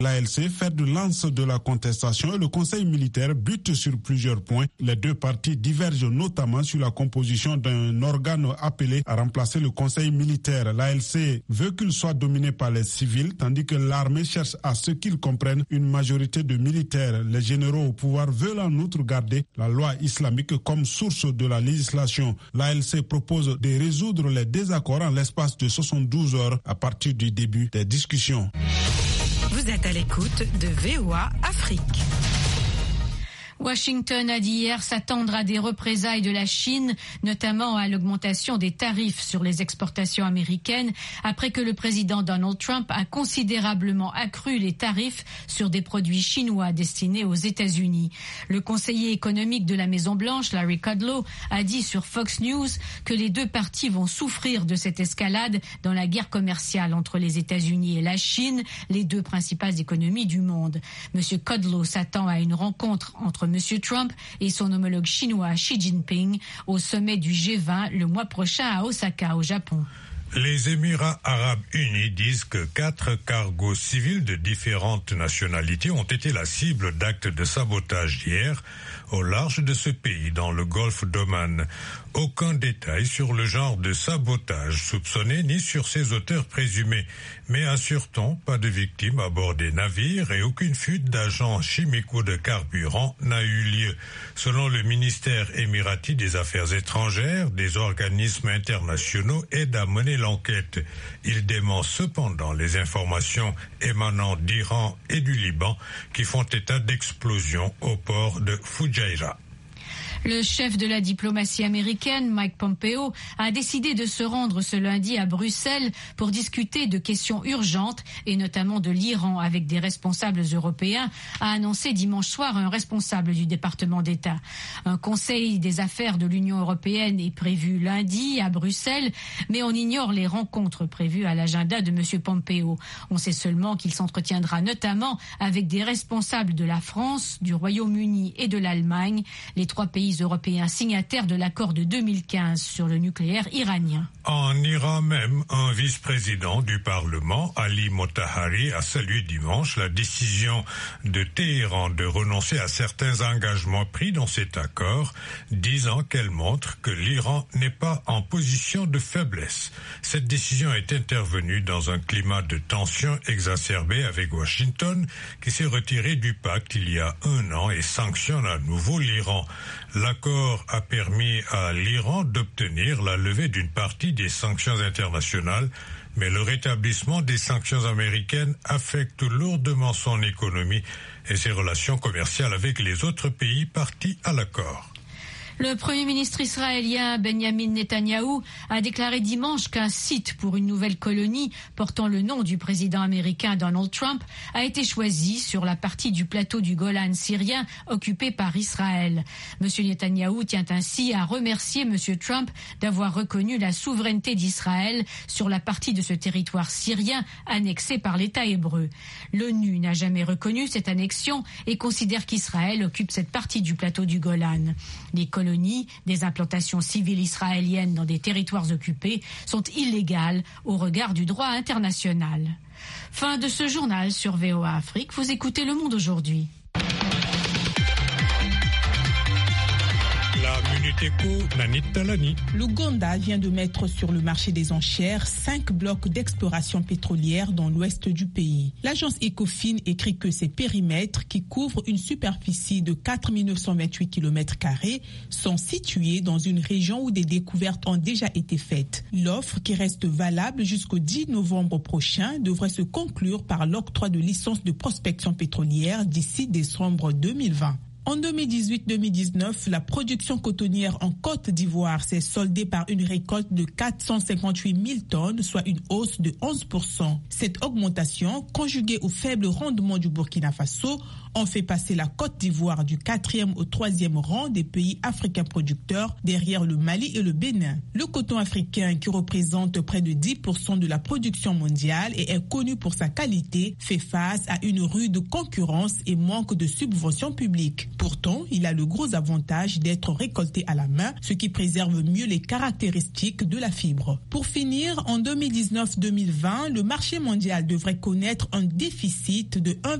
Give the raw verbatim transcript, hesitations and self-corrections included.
L'A L C, fer de lance de la contestation, et le Conseil militaire bute sur plusieurs points. Les deux parties divergent notamment sur la composition d'un organe appelé à remplacer le Conseil militaire. L'A L C veut qu'il soit dominé par les civils, tandis que l'armée cherche à ce qu'ils comprennent une majorité de militaires. Les généraux au pouvoir veulent en outre garder la loi islamique comme source de la législation. L'A L C propose de résoudre les désaccords en l'espace de soixante-douze heures à partir du début des discussions. Vous êtes à l'écoute de V O A Afrique. Washington a dit hier s'attendre à des représailles de la Chine, notamment à l'augmentation des tarifs sur les exportations américaines, après que le président Donald Trump a considérablement accru les tarifs sur des produits chinois destinés aux États-Unis. Le conseiller économique de la Maison-Blanche, Larry Kudlow, a dit sur Fox News que les deux parties vont souffrir de cette escalade dans la guerre commerciale entre les États-Unis et la Chine, les deux principales économies du monde. Monsieur Kudlow s'attend à une rencontre entre Monsieur Trump et son homologue chinois Xi Jinping au sommet du G vingt le mois prochain à Osaka, au Japon. Les Émirats arabes unis disent que quatre cargos civils de différentes nationalités ont été la cible d'actes de sabotage hier au large de ce pays, dans le golfe d'Oman. Aucun détail sur le genre de sabotage soupçonné ni sur ses auteurs présumés. Mais assure-t-on, pas de victimes à bord des navires et aucune fuite d'agents chimiques ou de carburant n'a eu lieu. Selon le ministère émirati des Affaires étrangères, des organismes internationaux aident à mener l'enquête. Il dément cependant les informations émanant d'Iran et du Liban qui font état d'explosions au port de Fujairah. Le chef de la diplomatie américaine, Mike Pompeo, a décidé de se rendre ce lundi à Bruxelles pour discuter de questions urgentes et notamment de l'Iran avec des responsables européens, a annoncé dimanche soir un responsable du département d'État. Un conseil des affaires de l'Union européenne est prévu lundi à Bruxelles, mais on ignore les rencontres prévues à l'agenda de M. Pompeo. On sait seulement qu'il s'entretiendra notamment avec des responsables de la France, du Royaume-Uni et de l'Allemagne, les trois pays européens signataires de l'accord de deux mille quinze sur le nucléaire iranien. En Iran même, un vice-président du Parlement, Ali Motahari, a salué dimanche la décision de Téhéran de renoncer à certains engagements pris dans cet accord, disant qu'elle montre que l'Iran n'est pas en position de faiblesse. Cette décision est intervenue dans un climat de tension exacerbé avec Washington, qui s'est retiré du pacte il y a un an et sanctionne à nouveau l'Iran. L'accord a permis à l'Iran d'obtenir la levée d'une partie des sanctions internationales, mais le rétablissement des sanctions américaines affecte lourdement son économie et ses relations commerciales avec les autres pays partis à l'accord. Le Premier ministre israélien Benjamin Netanyahou a déclaré dimanche qu'un site pour une nouvelle colonie portant le nom du président américain Donald Trump a été choisi sur la partie du plateau du Golan syrien occupé par Israël. Monsieur Netanyahou tient ainsi à remercier Monsieur Trump d'avoir reconnu la souveraineté d'Israël sur la partie de ce territoire syrien annexé par l'État hébreu. L'ONU n'a jamais reconnu cette annexion et considère qu'Israël occupe cette partie du plateau du Golan. Les colonies, des implantations civiles israéliennes dans des territoires occupés, sont illégales au regard du droit international. Fin de ce journal sur V O A Afrique. Vous écoutez Le Monde aujourd'hui. La Minute Éco, Nanit Talani. L'Ouganda vient de mettre sur le marché des enchères cinq blocs d'exploration pétrolière dans l'ouest du pays. L'agence Ecofin écrit que ces périmètres, qui couvrent une superficie de quatre mille neuf cent vingt-huit kilomètres carrés, sont situés dans une région où des découvertes ont déjà été faites. L'offre, qui reste valable jusqu'au dix novembre prochain, devrait se conclure par l'octroi de licences de prospection pétrolière d'ici décembre deux mille vingt. En deux mille dix-huit deux mille dix-neuf, la production cotonnière en Côte d'Ivoire s'est soldée par une récolte de quatre cent cinquante-huit mille tonnes, soit une hausse de onze pour cent. Cette augmentation, conjuguée au faible rendement du Burkina Faso, ont fait passer la Côte d'Ivoire du quatrième au troisième rang des pays africains producteurs, derrière le Mali et le Bénin. Le coton africain, qui représente près de dix pour cent de la production mondiale et est connu pour sa qualité, fait face à une rude concurrence et manque de subventions publiques. Pourtant, il a le gros avantage d'être récolté à la main, ce qui préserve mieux les caractéristiques de la fibre. Pour finir, en deux mille dix-neuf deux mille vingt, le marché mondial devrait connaître un déficit de un